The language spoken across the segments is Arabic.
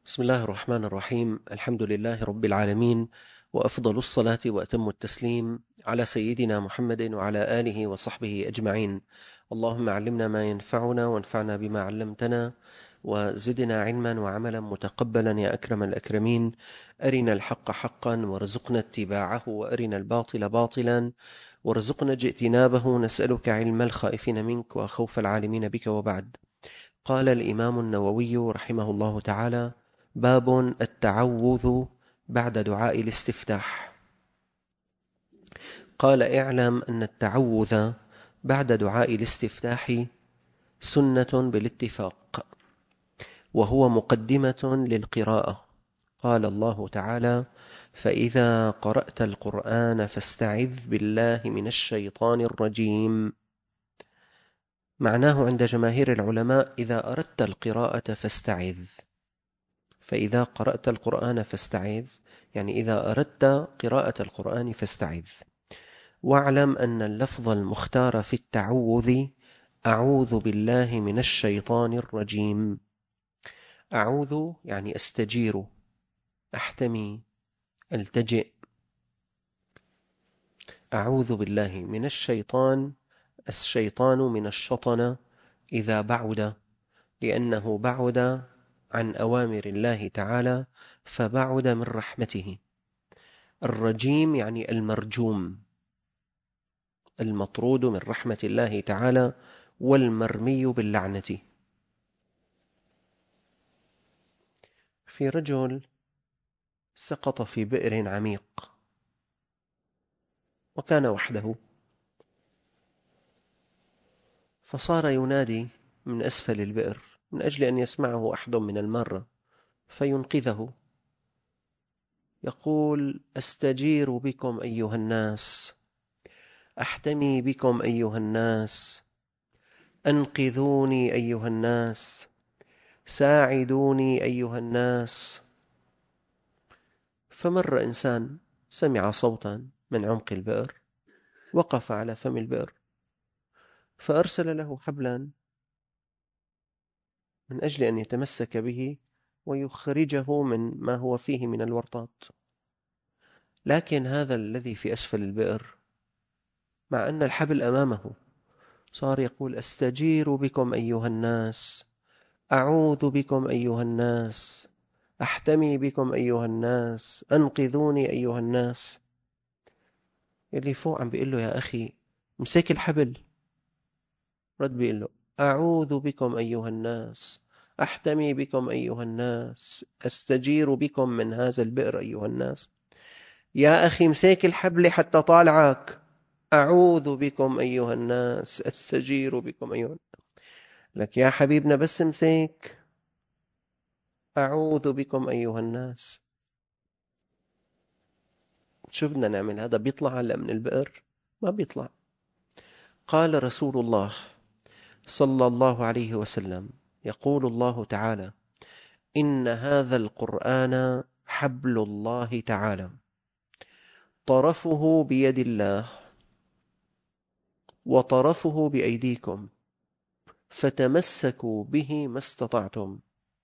بسم الله الرحمن الرحيم. الحمد لله رب العالمين، وأفضل الصلاة وأتم التسليم على سيدنا محمد وعلى آله وصحبه أجمعين. اللهم علمنا ما ينفعنا وانفعنا بما علمتنا، وزدنا علما وعملا متقبلا يا أكرم الأكرمين. أرنا الحق حقا وارزقنا اتباعه، وأرنا الباطل باطلا وارزقنا اجتنابه. نسألك علم الخائفين منك وخوف العالمين بك، وبعد. قال الإمام النووي رحمه الله تعالى: باب التعوذ بعد دعاء الاستفتاح. قال: اعلم أن التعوذ بعد دعاء الاستفتاح سنة بالاتفاق، وهو مقدمة للقراءة. قال الله تعالى: فإذا قرأت القرآن فاستعذ بالله من الشيطان الرجيم. معناه عند جماهير العلماء: إذا أردت القراءة فاستعذ. فإذا قرأت القرآن فاستعذ، يعني إذا أردت قراءة القرآن فاستعذ. واعلم أن اللفظ المختار في التعوذ: أعوذ بالله من الشيطان الرجيم. أعوذ يعني أستجير، أحتمي، ألتجئ. أعوذ بالله من الشيطان. الشيطان من الشطن إذا بعد، لأنه بعد عن أوامر الله تعالى، فبعد من رحمته. الرجيم يعني المرجوم، المطرود من رحمة الله تعالى، والمرمي باللعنة. في رجل سقط في بئر عميق، وكان وحده، فصار ينادي من أسفل البئر من أجل أن يسمعه أحد من المارة فينقذه. يقول: أستجير بكم أيها الناس، أحتمي بكم أيها الناس، أنقذوني أيها الناس، ساعدوني أيها الناس. فمر إنسان سمع صوتا من عمق البئر، وقف على فم البئر، فأرسل له حبلا من أجل أن يتمسك به ويخرجه من ما هو فيه من الورطات. لكن هذا الذي في أسفل البئر، مع أن الحبل أمامه، صار يقول: أستجير بكم أيها الناس، أعوذ بكم أيها الناس، أحتمي بكم أيها الناس، أنقذوني أيها الناس. اللي فوق عم بيقول له: يا أخي امسك الحبل. رد بيقول له: أعوذ بكم أيها الناس، أحتمي بكم أيها الناس، أستجير بكم من هذا البئر أيها الناس. يا أخي امسك الحبل حتى طالعك. أعوذ بكم أيها الناس، أستجير بكم أيها الناس. لك يا حبيبنا بس امسك. أعوذ بكم أيها الناس. شو بدنا نعمل؟ هذا بيطلع هلا من البئر؟ ما بيطلع. قال رسول الله صلى الله عليه وسلم: يقول الله تعالى: إن هذا القرآن حبل الله تعالى، طرفه بيد الله وطرفه بأيديكم، فتمسكوا به ما استطعتم.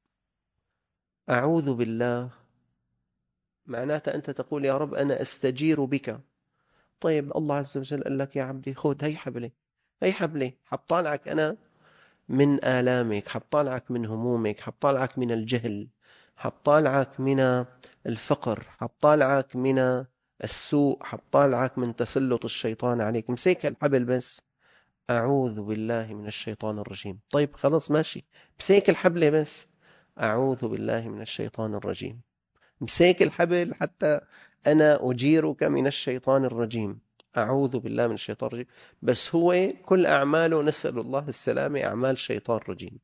أعوذ بالله معناتها أنت تقول: يا رب أنا أستجير بك. طيب الله عز وجل قال لك: يا عبدي خذ هي حبلي، هي حبلي، حبطالعك أنا من آلامك، حبطالعك من همومك، حبطالعك من الجهل، حبطالعك من الفقر، حبطالعك من السوء، حبطالعك من تسلط الشيطان عليك. امسك الحبل بس. أعوذ بالله من الشيطان الرجيم. طيب خلاص ماشي، امسك الحبل بس. أعوذ بالله من الشيطان الرجيم. امسك الحبل حتى أنا أجيرك من الشيطان الرجيم. أعوذ بالله من الشيطان الرجيم. بس هو كل أعماله، نسأل الله السلامة، أعمال شيطان رجيم.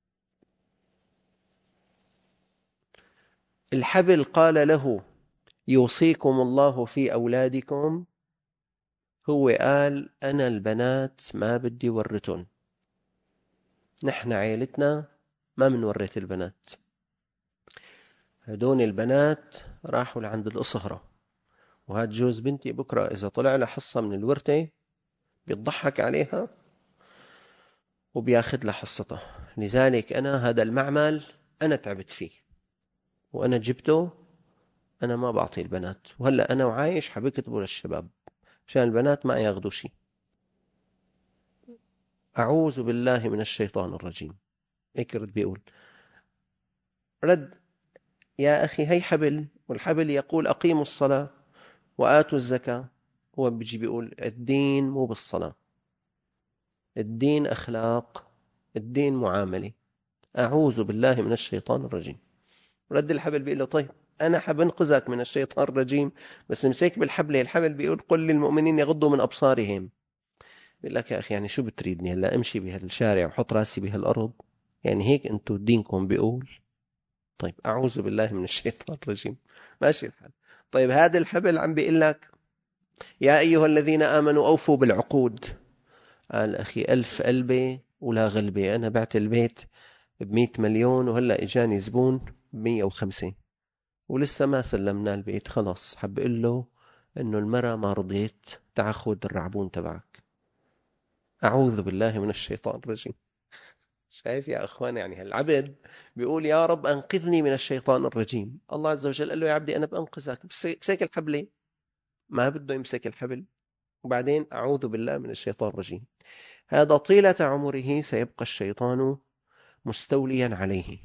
الحبل قال له: يوصيكم الله في أولادكم. هو قال: أنا البنات ما بدي ورثن، نحن عيلتنا ما منورث البنات. هدول البنات راحوا لعند الأصهرة، وهاد جوز بنتي بكرة إذا طلع له حصة من الورثة بيضحك عليها وبياخذ له حصته. لذلك أنا هذا المعمل أنا تعبت فيه. وأنا جبته، أنا ما بعطي البنات، وهلأ أنا وعايش حبكتبه للشباب عشان البنات ما ياخدوا شيء. أعوذ بالله من الشيطان الرجيم. هيك رد بيقول، رد يا أخي هي حبل، والحبل يقول أقيموا الصلاة وآتوا الزكاة. هو بيجي بيقول الدين مو بالصلاة، الدين أخلاق، الدين معاملة. أعوذ بالله من الشيطان الرجيم. رد الحبل بيقول له طيب أنا حبنقذك من الشيطان الرجيم، بس مسك بالحبل. الحبل بيقول قل للمؤمنين يغضوا من أبصارهم. بيقول لك يا أخي يعني شو بتريدني هلا أمشي بهالشارع وحط راسي بهالأرض؟ يعني هيك أنتوا دينكم بيقول؟ طيب أعوذ بالله من الشيطان الرجيم. ماشي الحال. طيب هذا الحبل عم بيقول لك يا أيها الذين آمنوا أوفوا بالعقود. قال أخي 1000 قلبة ولا غلبة، أنا بعت البيت ب100 مليون وهلأ إجاني زبون ب105 ولسه ما سلمنا البيت. خلاص حب أقول له إنه المرة ما رضيت، تعا خذ الرعبون تبعك. أعوذ بالله من الشيطان الرجيم. شايف يا أخوان؟ يعني هالعبد بيقول يا رب أنقذني من الشيطان الرجيم. الله عز وجل قال له يا عبدي أنا بأنقذك، بس امسك الحبل. ما بده يمسك الحبل، وبعدين أعوذ بالله من الشيطان الرجيم. هذا طيلة عمره سيبقى الشيطان مستوليا عليه،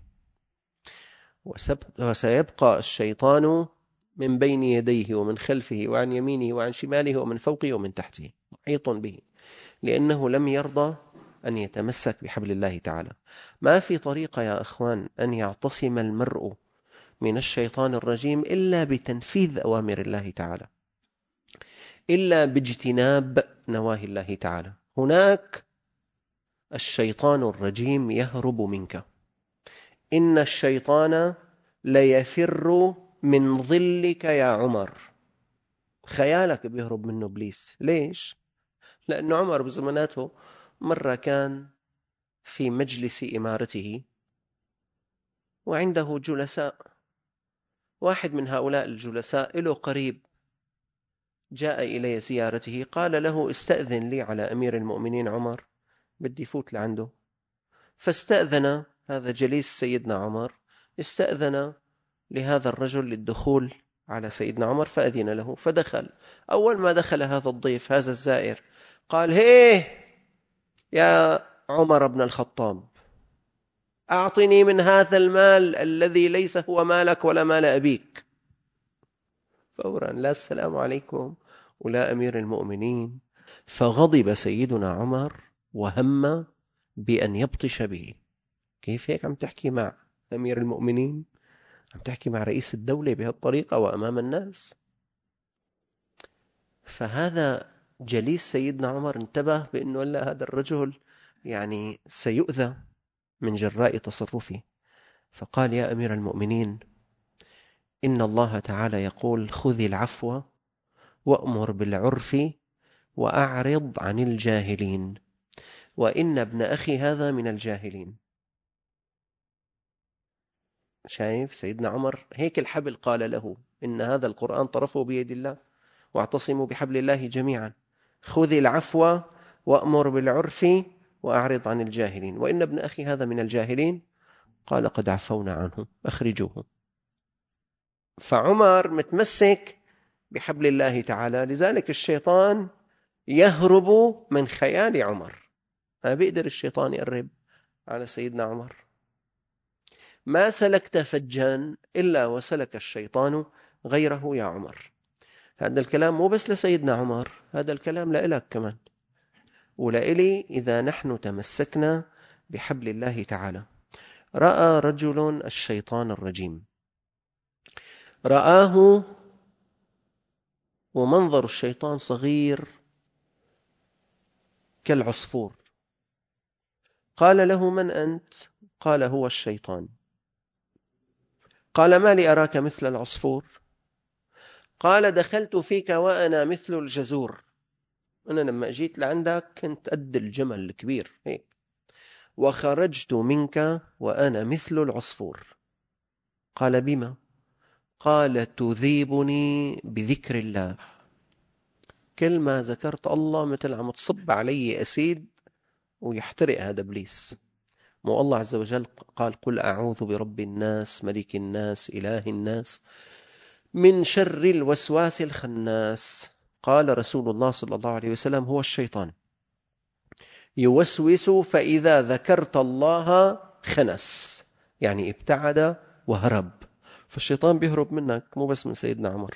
وسيبقى الشيطان من بين يديه ومن خلفه وعن يمينه وعن شماله ومن فوقه ومن تحته، محيط به، لأنه لم يرضى أن يتمسك بحبل الله تعالى. ما في طريقة يا أخوان أن يعتصم المرء من الشيطان الرجيم إلا بتنفيذ أوامر الله تعالى، إلا باجتناب نواهي الله تعالى. هناك الشيطان الرجيم يهرب منك. إن الشيطان ليفر من ظلك يا عمر. خيالك بيهرب منه إبليس. ليش؟ لأن عمر بزماناته مرة كان في مجلس إمارته وعنده جلساء. واحد من هؤلاء الجلساء له قريب جاء إلي زيارته، قال له استأذن لي على أمير المؤمنين عمر، بدي فوت لعنده. فاستأذن هذا جليس سيدنا عمر، استأذن لهذا الرجل للدخول على سيدنا عمر، فأذن له فدخل. أول ما دخل هذا الضيف هذا الزائر قال هيه يا عمر بن الخطاب، أعطني من هذا المال الذي ليس هو مالك ولا مال أبيك. فورا لا السلام عليكم ولا أمير المؤمنين. فغضب سيدنا عمر وهم بأن يبطش به. كيف هيك عم تحكي مع أمير المؤمنين؟ عم تحكي مع رئيس الدولة بهالطريقة وأمام الناس؟ فهذا جليس سيدنا عمر انتبه بأنه لا، هذا الرجل يعني سيؤذى من جراء تصرفه. فقال يا أمير المؤمنين، إن الله تعالى يقول خذ العفو وأمر بالعرف وأعرض عن الجاهلين، وإن ابن أخي هذا من الجاهلين. شايف سيدنا عمر؟ هيك الحبل قال له إن هذا القرآن طرفه بيد الله، واعتصموا بحبل الله جميعا، خذ العفو وأمر بالعرف وأعرض عن الجاهلين، وإن ابن أخي هذا من الجاهلين. قال قد عفونا عنه أخرجوه. فعمر متمسك بحبل الله تعالى، لذلك الشيطان يهرب من خيال عمر. ما بيقدر الشيطان يقرب على سيدنا عمر. ما سلكت فجا إلا وسلك الشيطان غيره يا عمر. هذا الكلام مو بس لسيدنا عمر، هذا الكلام لإلك كمان ولإلي إذا نحن تمسكنا بحبل الله تعالى. رأى رجل الشيطان الرجيم، رآه ومنظر الشيطان صغير كالعصفور. قال له من أنت؟ قال هو الشيطان. قال ما لي أراك مثل العصفور؟ قال دخلت فيك وأنا مثل الجزور. أنا لما جيت لعندك كنت قد الجمل الكبير هيك، وخرجت منك وأنا مثل العصفور. قال بما؟ قال تذيبني بذكر الله. كل ما ذكرت الله مثل عم تصب علي أسيد ويحترق هذا إبليس. مو الله عز وجل قال قل أعوذ برب الناس ملك الناس إله الناس من شر الوسواس الخناس. قال رسول الله صلى الله عليه وسلم هو الشيطان يوسوس فإذا ذكرت الله خنس، يعني ابتعد وهرب. فالشيطان بيهرب منك مو بس من سيدنا عمر،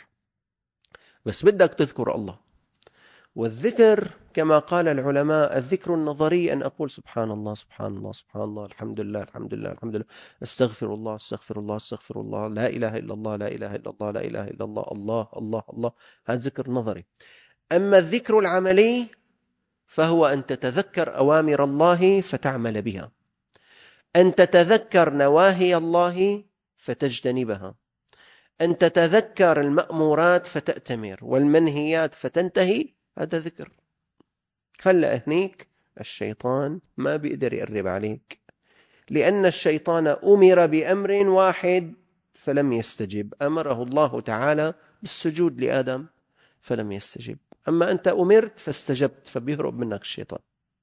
بس بدك تذكر الله. والذكر كما قال العلماء الذكر النظري أن أقول سبحان الله سبحان الله سبحان الله الحمد لله الحمد لله الحمد لله استغفر الله استغفر الله استغفر الله لا إله إلا الله لا إله إلا الله لا إله إلا الله الله الله الله. هذا ذكر نظري. أما الذكر العملي فهو أن تتذكر أوامر الله فتعمل بها، أن تتذكر نواهي الله فتجتنبها، أن تتذكر المأمورات فتأتمر والمنهيات فتنتهي. هذا ذكر. هلأ هنيك الشيطان ما بيقدر يقرب عليك، لأن الشيطان أمر بأمر واحد فلم يستجب. أمره الله تعالى بالسجود لآدم فلم يستجب، أما أنت أمرت فاستجبت، فبيهرب منك الشيطان.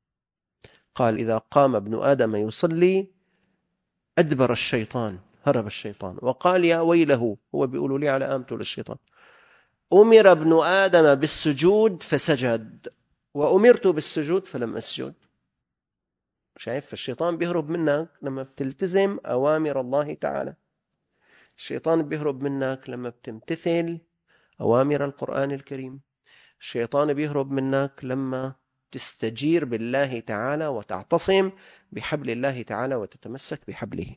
قال إذا قام ابن آدم يصلي أدبر الشيطان، هرب الشيطان. وقال يا ويله، هو بيقولوا لي على آمته للشيطان، أمر ابن آدم بالسجود فسجد وأمرت بالسجود فلم أسجد. شايف؟ فالشيطان بيهرب منك لما بتلتزم أوامر الله تعالى. الشيطان بيهرب منك لما بتمتثل أوامر القرآن الكريم. الشيطان بيهرب منك لما تستجير بالله تعالى وتعتصم بحبل الله تعالى وتتمسك بحبله.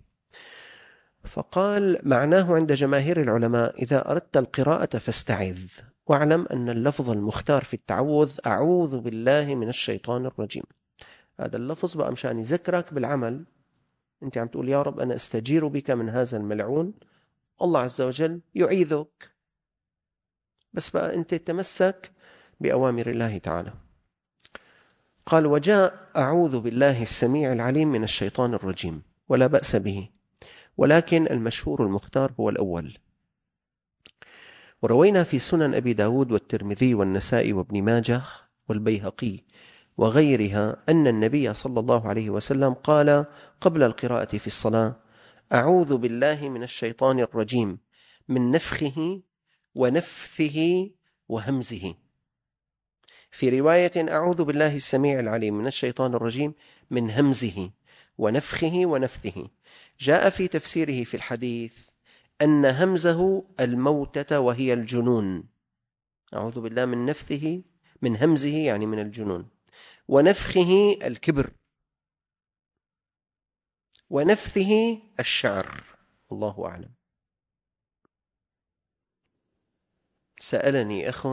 فقال معناه عند جماهير العلماء إذا أردت القراءة فاستعذ، واعلم أن اللفظ المختار في التعوذ أعوذ بالله من الشيطان الرجيم. هذا اللفظ بقى مشان يذكرك بالعمل. أنت عم تقول يا رب أنا أستجير بك من هذا الملعون، الله عز وجل يعيذك، بس بقى أنت تتمسك بأوامر الله تعالى. قال وجاء أعوذ بالله السميع العليم من الشيطان الرجيم، ولا بأس به، ولكن المشهور المختار هو الأول. وروينا في سنن أبي داود والترمذي والنسائي وابن ماجه والبيهقي وغيرها أن النبي صلى الله عليه وسلم قال قبل القراءة في الصلاة أعوذ بالله من الشيطان الرجيم من نفخه ونفثه وهمزه. في رواية أعوذ بالله السميع العليم من الشيطان الرجيم من همزه ونفخه ونفثه. جاء في تفسيره في الحديث أن همزه الموتة وهي الجنون. أعوذ بالله من نفثه، من همزه يعني من الجنون، ونفخه الكبر، ونفثه الشعر. الله أعلم. سألني أخ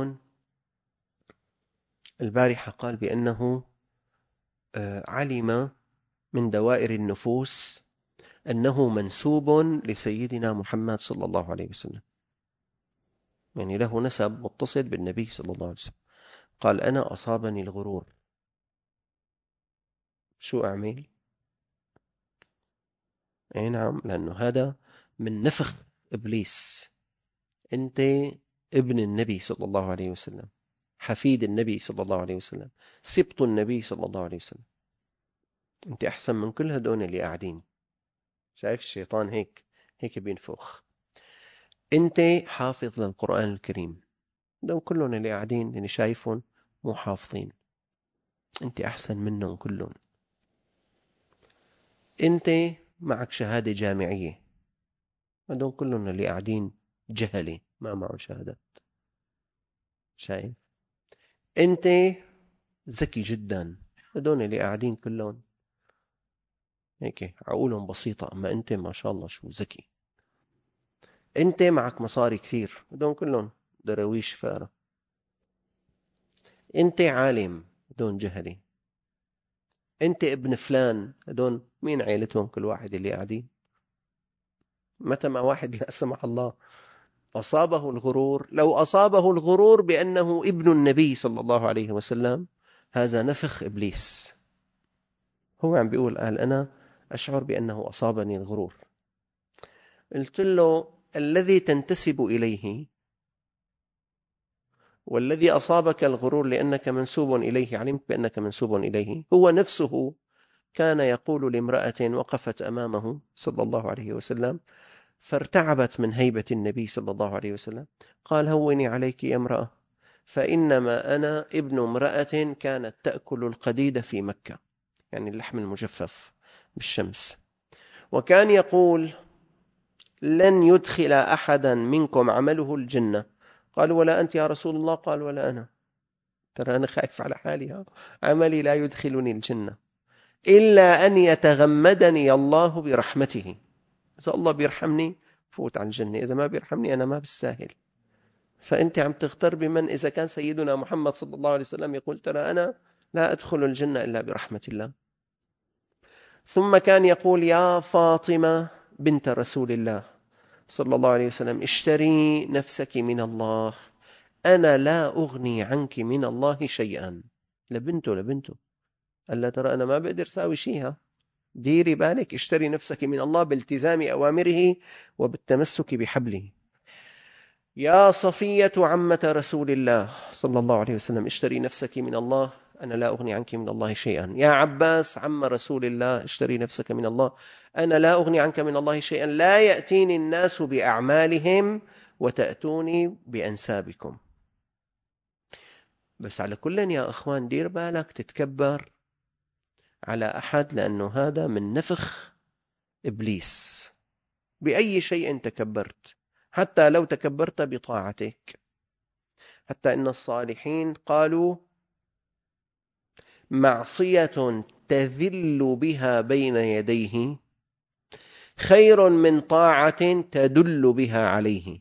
البارحة قال بأنه علم من دوائر النفوس أنه منسوب لسيدنا محمد صلى الله عليه وسلم، يعني له نسب متصل بالنبي صلى الله عليه وسلم. قال أنا أصابني الغرور، شو أعمل؟ أي نعم، لأنه هذا من نفخ إبليس. أنت ابن النبي صلى الله عليه وسلم، حفيد النبي صلى الله عليه وسلم، سبط النبي صلى الله عليه وسلم، أنت أحسن من كل هدول اللي قاعدين. شايف الشيطان هيك بينفخ. أنت حافظ للقرآن الكريم، دول كلهم اللي قاعدين اللي شايفهم مو حافظين، أنت أحسن منهم كلهم. أنت معك شهادة جامعية، هدول كلهم اللي قاعدين جهلة ما معه شهادات. شايف؟ أنت ذكي جدا، هدول اللي قاعدين كلهم هيك عقولهم بسيطة، أما أنت ما شاء الله شو ذكي. أنت معك مصاري كثير، هدول كلهم درويش فارة. أنت عالم، هدول جهلة. أنت ابن فلان، هدول مين عيلتهم كل واحد اللي قاعدين. متى ما واحد لا سمح الله أصابه الغرور، لو أصابه الغرور بأنه ابن النبي صلى الله عليه وسلم، هذا نفخ إبليس. هو عم بيقول قال أنا أشعر بأنه أصابني الغرور. قلت له الذي تنتسب إليه والذي أصابك الغرور لأنك منسوب إليه، علمت بأنك منسوب إليه، هو نفسه كان يقول لامرأة وقفت أمامه صلى الله عليه وسلم فارتعبت من هيبة النبي صلى الله عليه وسلم، قال: هوني عليك يا امرأة، فإنما أنا ابن امرأة كانت تأكل القديد في مكة، يعني اللحم المجفف بالشمس، وكان يقول: لن يدخل أحدا منكم عمله الجنة. قال: ولا أنت يا رسول الله؟ قال: ولا أنا، ترى أنا خايف على حالي، عملي لا يدخلني الجنة إلا أن يتغمدني الله برحمته. إذا الله بيرحمني فوت على الجنة، إذا ما بيرحمني أنا ما بالساهل. فأنت عم تغتر بمن؟ إذا كان سيدنا محمد صلى الله عليه وسلم يقول: ترى أنا لا أدخل الجنة إلا برحمة الله. ثم كان يقول: يا فاطمة بنت رسول الله صلى الله عليه وسلم، اشتري نفسك من الله، أنا لا أغني عنك من الله شيئا. لبنته قال لها: ترى أنا ما بقدر ساوي شيئا، ديري بالك، اشتري نفسك من الله بالتزام أوامره وبالتمسك بحبله. يا صفية عمة رسول الله صلى الله عليه وسلم، اشتري نفسك من الله، أنا لا أغني عنك من الله شيئا. يا عباس عم رسول الله، اشتري نفسك من الله، أنا لا أغني عنك من الله شيئا، لا يأتيني الناس بأعمالهم وتأتوني بأنسابكم. بس على كل يا أخوان، دير بالك تتكبر على أحد، لأنه هذا من نفخ إبليس. بأي شيء تكبرت، حتى لو تكبرت بطاعتك. حتى إن الصالحين قالوا: معصية تذل بها بين يديه خير من طاعة تدل بها عليه.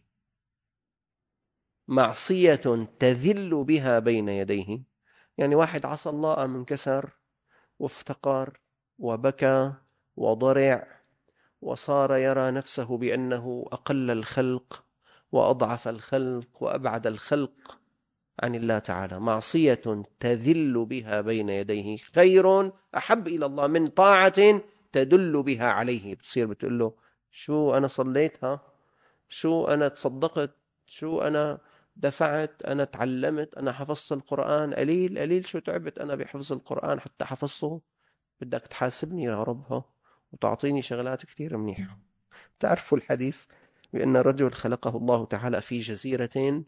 معصية تذل بها بين يديه، يعني واحد عصى الله منكسر وافتقر وبكى وضرع وصار يرى نفسه بأنه أقل الخلق وأضعف الخلق وأبعد الخلق عن الله تعالى. معصية تذل بها بين يديه خير أحب إلى الله من طاعة تدل بها عليه. بتصير بتقول له: شو أنا صليتها، شو أنا تصدقت، شو أنا دفعت، أنا تعلمت، أنا حفظت القرآن، قليل شو تعبت أنا بحفظ القرآن حتى حفظه، بدك تحاسبني يا رب وتعطيني شغلات كثير منيحة. تعرفوا الحديث بأن الرجل خلقه الله تعالى في جزيرة،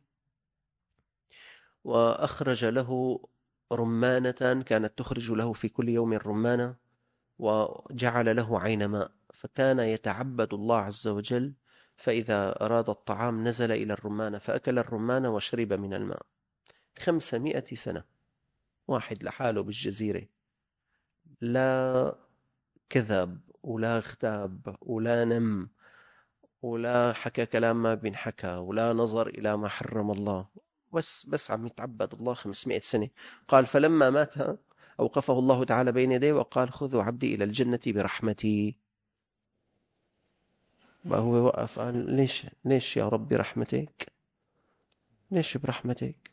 وأخرج له رمانة كانت تخرج له في كل يوم رمانة، وجعل له عين ماء، فكان يتعبد الله عز وجل، فإذا أراد الطعام نزل إلى الرمانة فأكل الرمانة وشرب من الماء. 500 سنة واحد لحاله بالجزيرة، لا كذب ولا اغتاب ولا نم ولا حكى كلام ما بينحكى ولا نظر إلى ما حرم الله، بس عم يتعبد الله 500 سنة. قال: فلما مات أوقفه الله تعالى بين يديه وقال: خذوا عبدي إلى الجنة برحمتي. هو وقف قال: ليش يا رب برحمتك؟ ليش برحمتك؟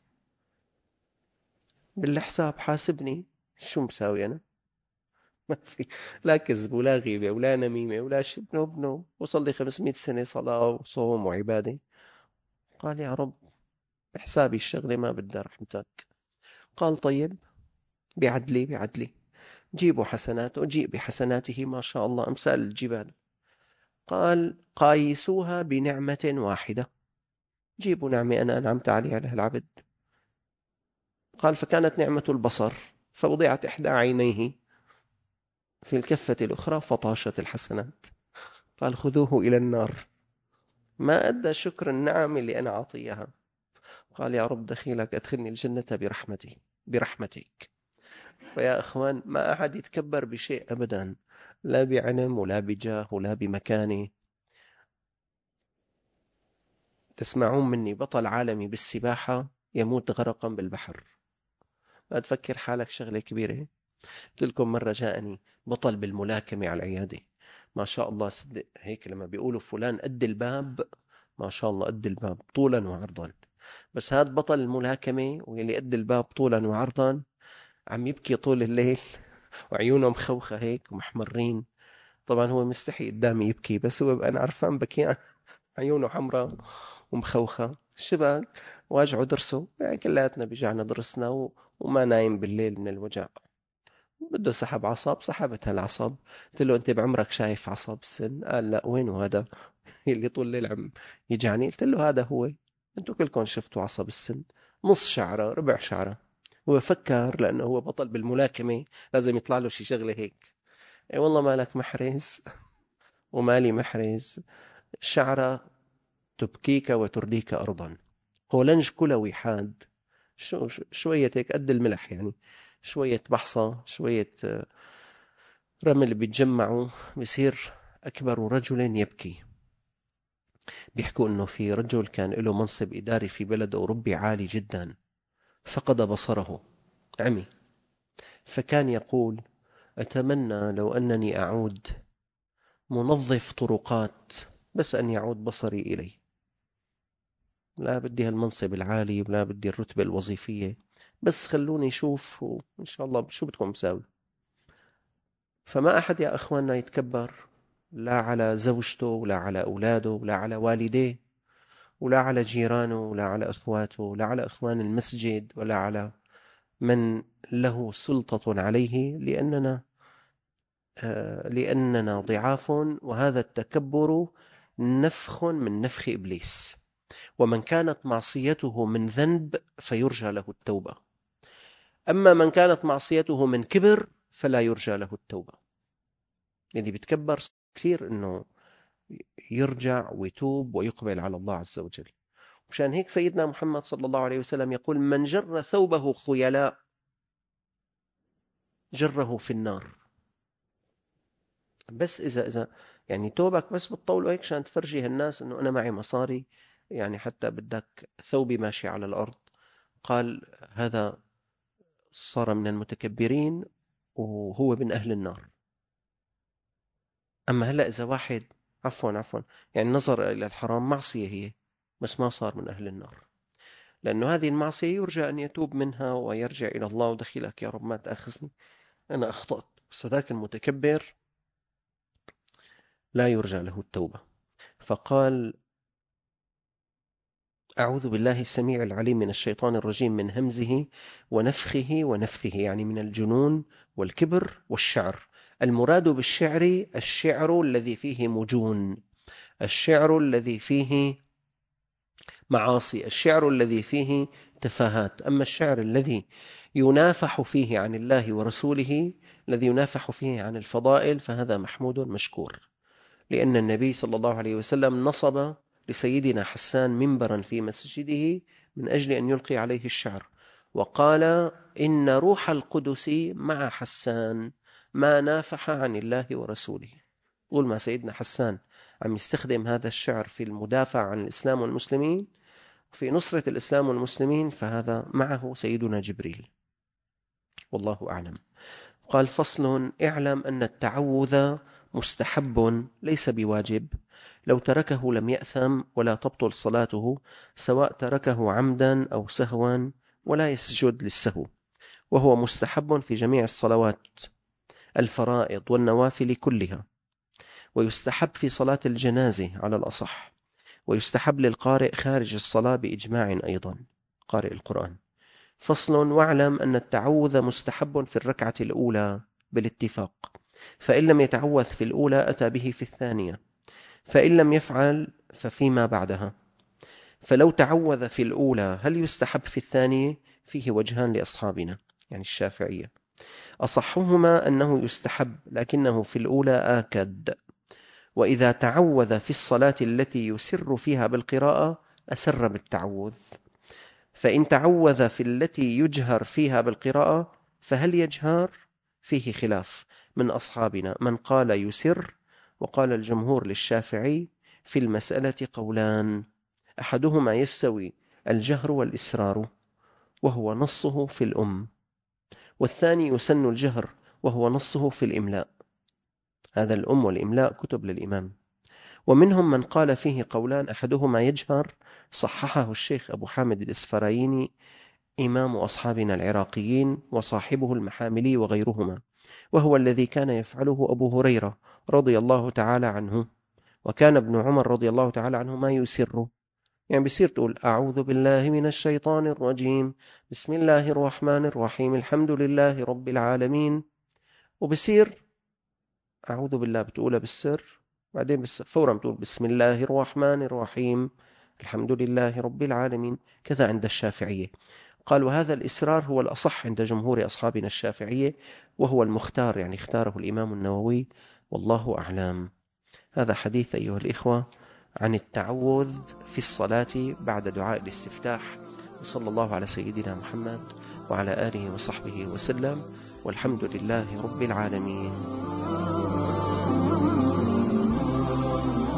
بالحساب حاسبني، شو مساوي أنا؟ ما في لا كذب ولا غيبة ولا نميمة ولا شيء، ابنه وصل لي 500 سنة صلاة وصوم وعبادة. قال: يا رب حسابي الشغلة ما بدها رحمتك. قال: طيب، بعدلي جيبوا حسناته، جيب بحسناته ما شاء الله أمثال الجبال. قال: قايسوها بنعمة واحدة، جيبوا نعمة أنا أنعمت عليها على العبد. قال: فكانت نعمة البصر، فوضعت إحدى عينيه في الكفة الأخرى فطاشت الحسنات. قال: خذوه إلى النار. ما أدى شكر النعم اللي أنا أعطيها. قال: يا رب دخيلك أدخلني الجنة برحمتك. فيا أخوان، ما أحد يتكبر بشيء أبدا، لا بعلم ولا بجاه ولا بمكانه. تسمعون مني بطل عالمي بالسباحة يموت غرقا بالبحر، ما تفكر حالك شغلة كبيرة. قلت لكم مرة جاءني بطل بالملاكمة على العيادة، ما شاء الله، صدق هيك لما بيقولوا فلان قد الباب، ما شاء الله قد الباب طولا وعرضا. بس هذا بطل الملاكمة واللي قد الباب طولا وعرضا عم يبكي طول الليل وعيونه مخوخة هيك ومحمرين. طبعا هو مستحي قدامي يبكي، بس هو أنا عرفان بكي، عيونه حمراء ومخوخة شبك، واجعه درسه، يعني كلياتنا بيجعنا درسنا وما نايم بالليل من الوجع. بده سحب عصب، سحبت هالعصب. قلت له أنت بعمرك شايف عصب السن؟ قال لا، وينه هذا اللي طول الليل عم يجعني؟ قلت له هذا هو، أنتوا كلكم شفتوا عصب السن، نص شعرة ربع شعرة. هو فكر لأنه هو بطل بالملاكمة لازم يطلع له شي شغلة هيك. اي والله ما لك محرز ومالي محرز، شعرة تبكيك وترديك أرضا. قولنج كلوي حاد، شوية هيك قد الملح يعني، شوية بحصى، شوية رمل بيتجمعوا بصير أكبر رجل يبكي. بيحكوا إنه في رجل كان له منصب إداري في بلد أوروبي عالي جدا، فقد بصره، عمي، فكان يقول: أتمنى لو أنني أعود منظف طرقات، بس أن يعود بصري إلي. لا بدي هالمنصب العالي ولا بدي الرتبة الوظيفية، بس خلوني أشوف وإن شاء الله شو بدكم مساوي. فما أحد يا أخواننا يتكبر، لا على زوجته ولا على أولاده ولا على والديه ولا على جيرانه ولا على أخواته ولا على أخوان المسجد ولا على من له سلطة عليه، لأننا ضعاف، وهذا التكبر نفخ من نفخ إبليس. ومن كانت معصيته من ذنب فيرجى له التوبة، أما من كانت معصيته من كبر فلا يرجى له التوبة. اللي بيتكبر كثير إنه يرجع ويتوب ويقبل على الله عز وجل. مشان هيك سيدنا محمد صلى الله عليه وسلم يقول: من جر ثوبه خيلاء جره في النار. بس إذا يعني توبك بس بتطوله هيك عشان تفرجي هالناس إنه أنا معي مصاري، يعني حتى بدك ثوبي ماشي على الأرض، قال هذا صار من المتكبرين وهو من أهل النار. أما هلأ إذا واحد عفوا يعني نظر إلى الحرام، معصية هي، بس ما صار من أهل النار، لأنه هذه المعصية يرجى أن يتوب منها ويرجع إلى الله ودخيلك يا رب ما تأخذني أنا أخطأت. بس ذاك المتكبر لا يرجى له التوبة. فقال: أعوذ بالله السميع العليم من الشيطان الرجيم من همزه ونفخه ونفثه، يعني من الجنون والكبر والشعر. المراد بالشعر الشعر الذي فيه مجون، الشعر الذي فيه معاصي، الشعر الذي فيه تفاهات. أما الشعر الذي ينافح فيه عن الله ورسوله، الذي ينافح فيه عن الفضائل، فهذا محمود مشكور. لأن النبي صلى الله عليه وسلم نصب لسيدنا حسان منبرا في مسجده من أجل أن يلقي عليه الشعر، وقال: إن روح القدس مع حسان ما نافح عن الله ورسوله. طول ما سيدنا حسان عم يستخدم هذا الشعر في المدافع عن الإسلام والمسلمين، في نصرة الإسلام والمسلمين، فهذا معه سيدنا جبريل، والله أعلم. قال: فصل: اعلم أن التعوذ مستحب ليس بواجب، لو تركه لم يأثم ولا تبطل صلاته، سواء تركه عمدا أو سهوا، ولا يسجد للسهو، وهو مستحب في جميع الصلوات الفرائض والنوافل كلها، ويستحب في صلاة الجنازة على الأصح، ويستحب للقارئ خارج الصلاة بإجماع أيضا، قارئ القرآن. فصل: واعلم أن التعوذ مستحب في الركعة الأولى بالاتفاق، فإن لم يتعوذ في الأولى أتى به في الثانية، فإن لم يفعل ففيما بعدها. فلو تعوذ في الأولى هل يستحب في الثانية؟ فيه وجهان لأصحابنا يعني الشافعية، أصحهما أنه يستحب لكنه في الأولى آكد، وإذا تعوذ في الصلاة التي يسر فيها بالقراءة أسر بالتعوذ، فإن تعوذ في التي يجهر فيها بالقراءة فهل يجهر؟ فيه خلاف من أصحابنا، من قال يسر، وقال الجمهور للشافعي في المسألة قولان: أحدهما يستوي الجهر والإسرار وهو نصه في الأم، والثاني يسن الجهر وهو نصه في الإملاء. هذا الأم والإملاء كتب للإمام. ومنهم من قال فيه قولان: أحدهما يجهر، صححه الشيخ أبو حامد الإسفرايني إمام أصحابنا العراقيين وصاحبه المحاملي وغيرهما، وهو الذي كان يفعله أبو هريرة رضي الله تعالى عنه، وكان ابن عمر رضي الله تعالى عنه ما يسر، يعني بصير تقول: أعوذ بالله من الشيطان الرجيم، بسم الله الرحمن الرحيم، الحمد لله رب العالمين، وبصير أعوذ بالله بتقولها بالسر، بعدين فورا بتقول بسم الله الرحمن الرحيم الحمد لله رب العالمين. كذا عند الشافعية. قالوا هذا الإسرار هو الأصح عند جمهور أصحابنا الشافعية، وهو المختار، يعني اختاره الإمام النووي، والله أعلم. هذا حديث أيها الإخوة عن التعوذ في الصلاة بعد دعاء الاستفتاح. وصلى الله على سيدنا محمد وعلى آله وصحبه وسلم، والحمد لله رب العالمين.